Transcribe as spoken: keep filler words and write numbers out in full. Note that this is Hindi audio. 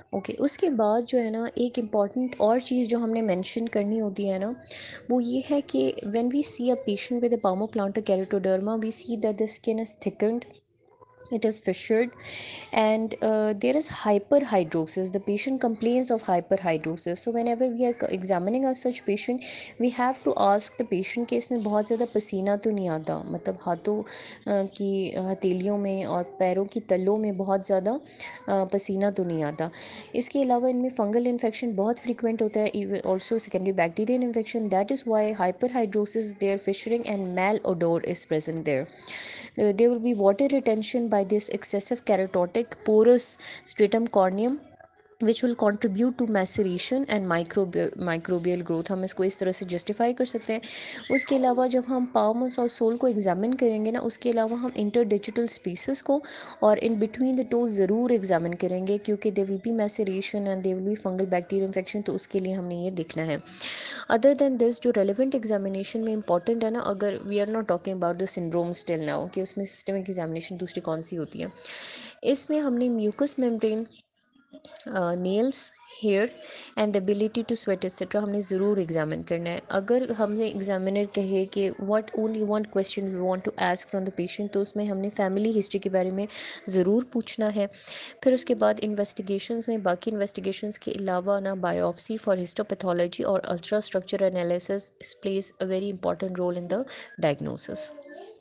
ओके okay, उसके बाद जो है ना एक इम्पॉर्टेंट और चीज़ जो हमने मेंशन करनी होती है ना, वो ये है कि when we see a patient with a palmoplantar keratoderma, we see that the skin is thickened, it is fissured, and uh, there is hyperhidrosis. The patient complains of hyperhidrosis. So whenever we are examining a such patient, we have to ask the patient कि इसमें बहुत ज़्यादा पसीना तो नहीं आता, मतलब हाथों की हथेलियों में और पैरों की तलों में बहुत ज़्यादा पसीना तो नहीं आता। इसके अलावा इनमें फंगल इन्फेक्शन बहुत फ्रीक्वेंट होता है, even also secondary bacterial infection, that is why hyperhidrosis there, fissuring and malodor is present there. Uh, there will be water retention by this excessive keratotic porous stratum corneum, which will contribute to maceration and microbial microbial growth. हम इसको इस तरह से जस्टिफाई कर सकते हैं। उसके अलावा जब हम पामस और सोल को एग्जामिन करेंगे ना, उसके अलावा हम इंटर डिजिटल स्पेसेस को और इन बिटवीन द टोज ज़रूर एग्जामिन करेंगे, क्योंकि they will be maceration and they will be fungal bacterial infection, तो उसके लिए हमने ये देखना है। अदर देन दिस, जो रेलिवेंट एग्जामिनेशन में इंपॉर्टेंट है ना, अगर we are not talking about the syndrome still now कि उसमें सिस्टमिक एग्जामिनेशन दूसरी कौन सी होती है, इसमें हमने mucus membrane, nails, hair and the ability to sweat etcetera हमने ज़रूर एग्जामिन करना है। अगर हमने एग्जामिनर कहे कि what only one question we want to ask from the patient, तो उसमें हमने फैमिली हिस्ट्री के बारे में ज़रूर पूछना है। फिर उसके बाद इन्वेस्टिगेशंस में, बाकी इन्वेस्टिगेशंस के अलावा ना, बायोप्सी फॉर हिस्टोपैथोलॉजी और ultra structure analysis plays a very important role in the diagnosis.